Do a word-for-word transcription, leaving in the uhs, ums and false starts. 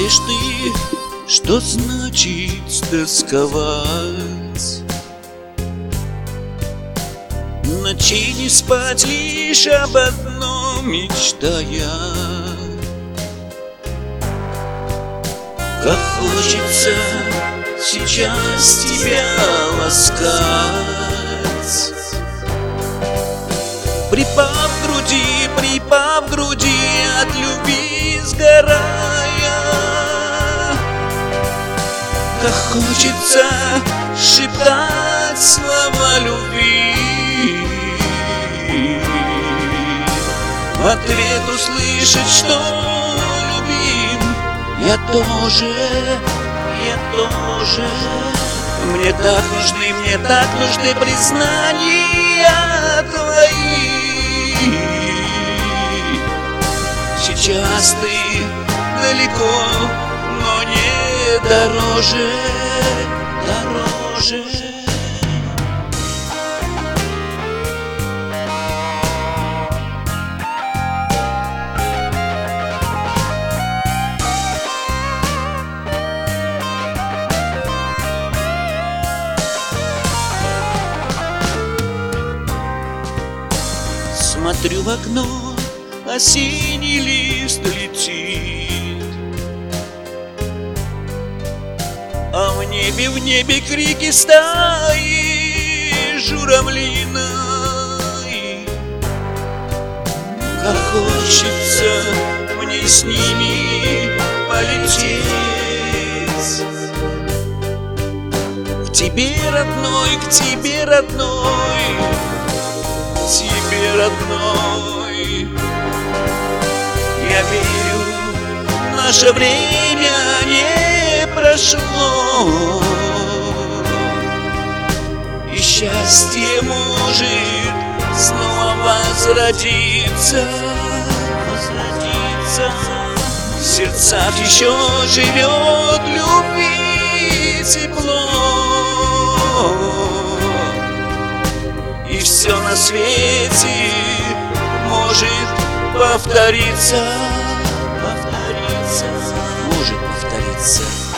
Знаешь ты, что значит тосковать? Ночей не спать, лишь об одном мечтая. Как хочется сейчас тебя ласкать, припав к груди, припав к груди, от любви сгорая. Как хочется шептать слова любви, в ответ услышать, что любим. Я тоже, я тоже. Мне так нужны, мне так нужны признания твои. Сейчас ты далеко, но не дороже, дороже. Смотрю в окно, осенний лист летит, а в небе, в небе крики стаи журавлиной. Как хочется мне с ними полететь, к тебе, родной, к тебе, родной, тебе, родной. Я верю, наше время не прошло, и счастье может снова возродиться, возродиться. В сердцах еще живет любви тепло, и все на свете может повториться, повториться, может повториться.